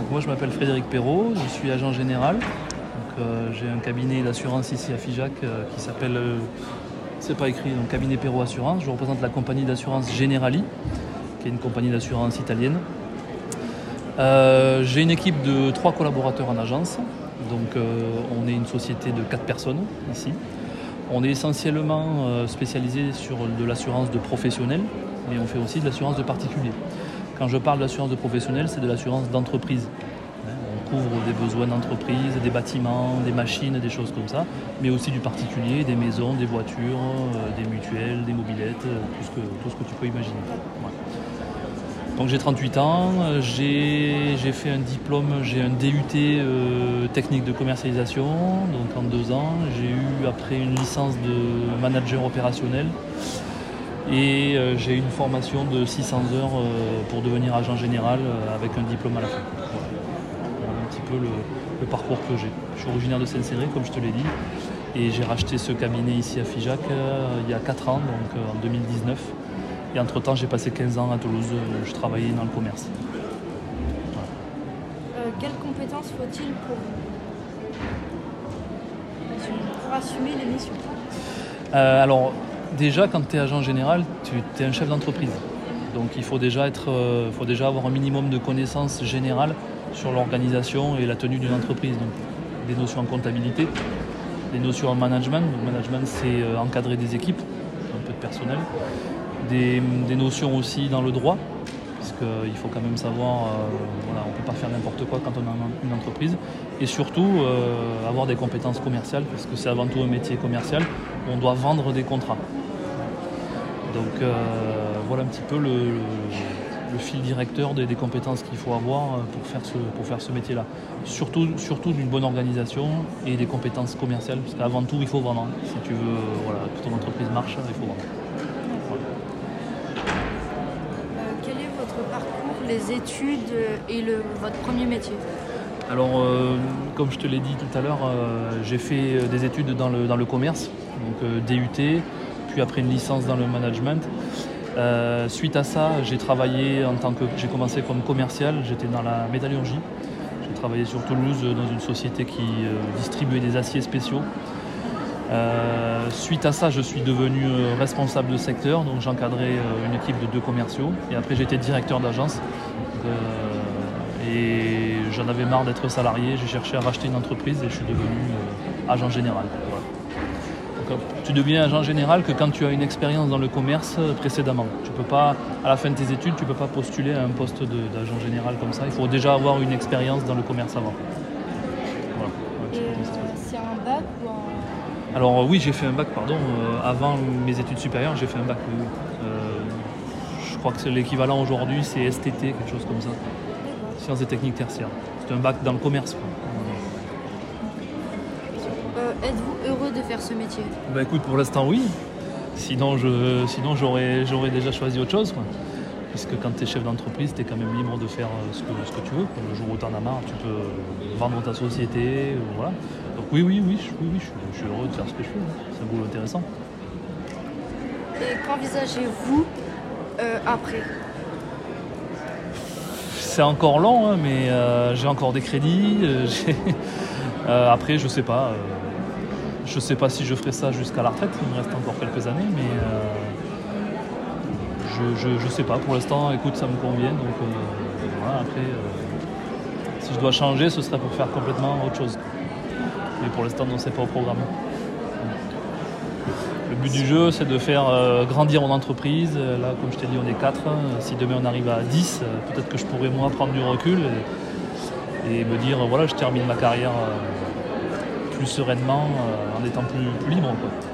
Donc moi je m'appelle Frédéric Perrault, je suis agent général. J'ai un cabinet d'assurance ici à Figeac qui s'appelle, c'est pas écrit, donc cabinet Perrault Assurance. Je représente la compagnie d'assurance Generali, qui est une compagnie d'assurance italienne. J'ai une équipe de 3 collaborateurs en agence. Donc on est une société de 4 personnes ici. On est essentiellement spécialisé sur de l'assurance de professionnels, mais on fait aussi de l'assurance de particuliers. Quand je parle d'assurance de professionnels, c'est de l'assurance d'entreprise. On couvre des besoins d'entreprise, des bâtiments, des machines, des choses comme ça, mais aussi du particulier, des maisons, des voitures, des mutuelles, des mobylettes, tout ce que tu peux imaginer. Ouais. Donc j'ai 38 ans, j'ai fait un diplôme, j'ai un DUT technique de commercialisation, donc en 2 ans. J'ai eu après une licence de manager opérationnel et j'ai eu une formation de 600 heures pour devenir agent général avec un diplôme à la fin. Voilà un petit peu le parcours que j'ai. Je suis originaire de Saint-Céré, comme je te l'ai dit, et j'ai racheté ce cabinet ici à Figeac il y a 4 ans, donc en 2019. Et entre-temps, j'ai passé 15 ans à Toulouse, je travaillais dans le commerce. Voilà. Quelles compétences faut-il pour assumer les missions? Alors, déjà, quand tu es agent général, tu es un chef d'entreprise. Donc, il faut déjà avoir un minimum de connaissances générales sur l'organisation et la tenue d'une entreprise. Donc, des notions en comptabilité, des notions en management. Le management, c'est encadrer des équipes, un peu de personnel. Des notions aussi dans le droit, puisqu'il faut quand même savoir, on ne peut pas faire n'importe quoi quand on a une entreprise, et surtout avoir des compétences commerciales, parce que c'est avant tout un métier commercial, on doit vendre des contrats. Donc voilà un petit peu le fil directeur des compétences qu'il faut avoir pour faire ce métier-là. Surtout d'une bonne organisation et des compétences commerciales, parce qu'avant tout il faut vendre. Si tu veux que ton entreprise marche, il faut vendre. Les études et votre premier métier? Alors, comme je te l'ai dit tout à l'heure, j'ai fait des études dans le commerce, donc DUT, puis après une licence dans le management. Suite à ça, j'ai commencé comme commercial, j'étais dans la métallurgie. J'ai travaillé sur Toulouse dans une société qui distribuait des aciers spéciaux. Suite à ça, je suis devenu responsable de secteur, donc j'encadrais une équipe de 2 commerciaux. Et après, j'étais directeur d'agence. Et j'en avais marre d'être salarié, j'ai cherché à racheter une entreprise et je suis devenu agent général. Voilà. Donc, tu deviens agent général que quand tu as une expérience dans le commerce précédemment. Tu peux pas, à la fin de tes études, tu ne peux pas postuler à un poste d'agent général comme ça. Il faut déjà avoir une expérience dans le commerce avant. Voilà. C'est un bac ou un... Alors oui, j'ai fait un bac, avant mes études supérieures, j'ai fait un bac. Je crois que c'est l'équivalent aujourd'hui, c'est STT, quelque chose comme ça. Sciences et techniques tertiaires. C'est un bac dans le commerce. Êtes-vous heureux de faire ce métier? Écoute, pour l'instant oui. Sinon j'aurais déjà choisi autre chose. Puisque quand tu es chef d'entreprise, tu es quand même libre de faire ce que tu veux. Le jour où tu en as marre, tu peux vendre ta société. Voilà. Donc oui, je suis heureux de faire ce que je fais. C'est un boulot intéressant. Et qu'envisagez-vous après? C'est encore long, mais j'ai encore des crédits. Après, je sais pas. Je sais pas si je ferai ça jusqu'à la retraite. Il me reste encore quelques années, mais je sais pas. Pour l'instant, écoute, ça me convient. Donc voilà. Après, si je dois changer, ce serait pour faire complètement autre chose. Mais pour l'instant, non, c'est pas au programme. Le but du jeu, c'est de faire grandir mon entreprise. Là, comme je t'ai dit, on est 4. Si demain on arrive à 10, peut-être que je pourrais moi prendre du recul et me dire, voilà, je termine ma carrière plus sereinement en étant plus libre, quoi.